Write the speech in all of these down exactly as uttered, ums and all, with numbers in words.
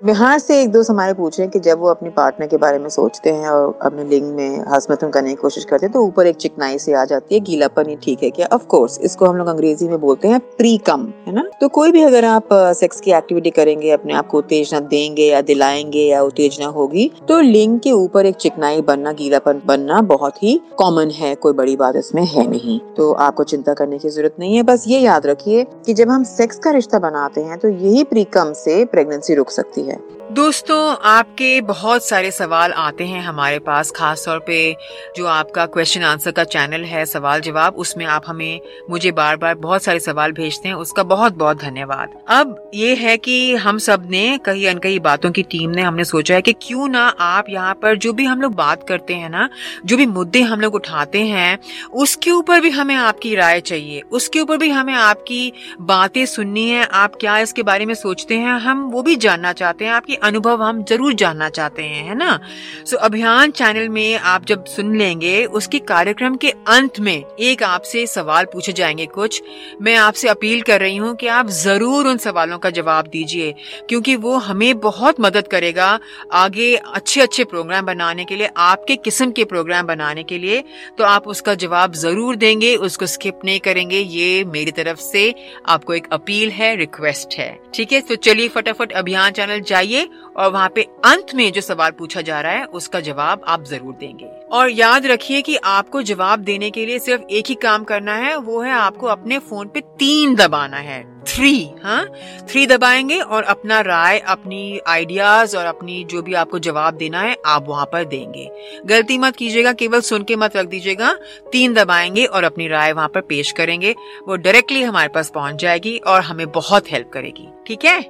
बिहार से एक दोस्त हमारे पूछ रहे हैं कि जब वो अपनी पार्टनर के बारे में सोचते हैं और अपने लिंग में हस्तमैथुन करने की कोशिश करते हैं तो ऊपर एक चिकनाई सी आ जाती है, गीलापन, ये ठीक है क्या? ऑफ कोर्स, इसको हम लोग अंग्रेजी में बोलते हैं प्री कम, है ना। तो कोई भी अगर आप सेक्स की एक्टिविटी करेंगे, अपने आप को उत्तेजना देंगे या दिलाएंगे या उत्तेजना होगी, तो लिंग के ऊपर एक चिकनाई बनना, गीलापन बनना बहुत ही कॉमन है, कोई बड़ी बात इसमें है नहीं। तो आपको चिंता करने की जरूरत नहीं है। बस ये याद रखिए कि जब हम सेक्स का रिश्ता बनाते हैं तो यही प्री कम से प्रेगनेंसी रुक सकती है। दोस्तों, आपके बहुत सारे सवाल आते हैं हमारे पास, खास तौर पे जो आपका क्वेश्चन आंसर का चैनल है, सवाल जवाब, उसमें आप हमें मुझे बार बार बहुत सारे सवाल भेजते हैं, उसका बहुत बहुत धन्यवाद। अब ये है कि हम सब ने, कई अनकई बातों की टीम ने, हमने सोचा है कि क्यों ना आप यहाँ पर जो भी हम लोग बात करते हैं ना, जो भी मुद्दे हम लोग उठाते हैं, उसके ऊपर भी हमें आपकी राय चाहिए, उसके ऊपर भी हमें आपकी बातें सुननी है। आप क्या इसके बारे में सोचते हैं, हम वो भी जानना चाहते हैं, आपकी अनुभव हम जरूर जानना चाहते हैं, है ना। सो अभियान चैनल में आप जब सुन लेंगे, उसके कार्यक्रम के अंत में एक आपसे सवाल पूछे जाएंगे कुछ। मैं आपसे अपील कर रही हूँ कि आप जरूर उन सवालों का जवाब दीजिए, क्योंकि वो हमें बहुत मदद करेगा आगे अच्छे अच्छे प्रोग्राम बनाने के लिए, आपके किस्म के प्रोग्राम बनाने के लिए। तो आप उसका जवाब जरूर देंगे, उसको स्किप नहीं करेंगे। ये मेरी तरफ से आपको एक अपील है, रिक्वेस्ट है, ठीक है। तो चलिए फटाफट अभियान चैनल जाइए और वहाँ पे अंत में जो सवाल पूछा जा रहा है उसका जवाब आप जरूर देंगे। और याद रखिए कि आपको जवाब देने के लिए सिर्फ एक ही काम करना है, वो है आपको अपने फोन पे तीन दबाना है, थ्री, हाँ थ्री दबाएंगे और अपना राय, अपनी आइडियाज और अपनी जो भी आपको जवाब देना है आप वहाँ पर देंगे। गलती मत कीजिएगा, केवल सुन के मत रख दीजिएगा। तीन दबाएंगे और अपनी राय वहाँ पर पेश करेंगे, वो डायरेक्टली हमारे पास पहुँच जाएगी और हमें बहुत हेल्प करेगी, ठीक है।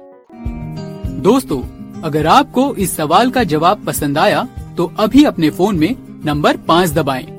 दोस्तों, अगर आपको इस सवाल का जवाब पसंद आया तो अभी अपने फोन में नंबर पाँच दबाएं।